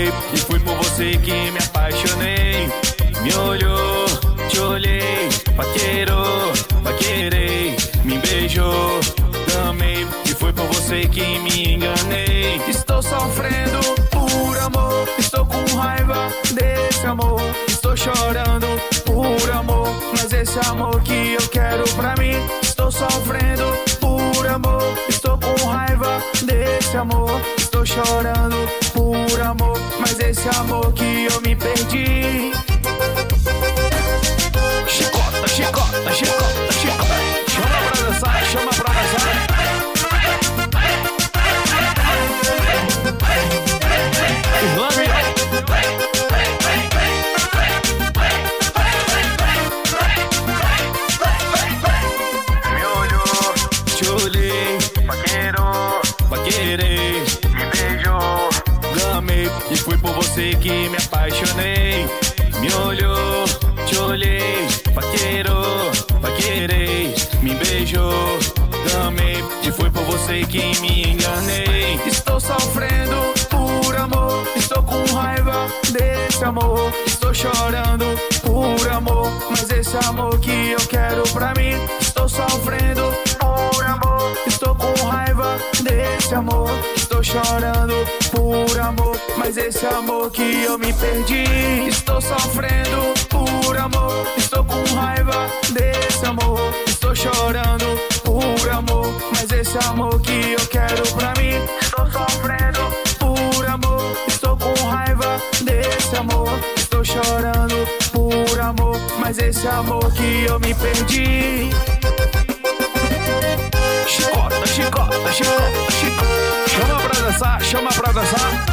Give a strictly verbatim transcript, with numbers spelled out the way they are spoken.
Amei e foi por você que me apaixonei. Me olhou, te olhei, paquerou, paquerei, me beijou. Amei e foi por você que me enganei. Estou sofrendo por amor, estou com raiva desse amor. Estou chorando por amor, mas esse amor que eu quero pra mim. Estou sofrendo por amor, estou com raiva desse amor. Estou chorando por amor, mas esse amor que eu me perdi. Chicota, chicota, chicota, chicota. Chama pra dançar, chama pra dançar. Me olhou, te olhei, paquerou, paquerei, me beijou. Amei e foi por você que me apaixonei. Me olhou, te olhei, paquerou, paquerei, me beijou. Amei e foi por você que me enganei. Estou sofrendo por amor, estou com raiva desse amor. Estou chorando por amor, mas esse amor que eu quero pra mim. Estou sofrendo por amor, estou com raiva desse amor. Estou chorando por amor, mas esse amor que eu me perdi. Estou sofrendo por amor, estou com raiva desse amor. Estou chorando por amor, mas esse amor que eu quero pra mim. Estou sofrendo por amor, estou com raiva desse amor. Estou chorando por amor, mas esse amor que eu me perdi. Chicota, chicota, chicota, chicota. Chama pra dançar, chama pra dançar.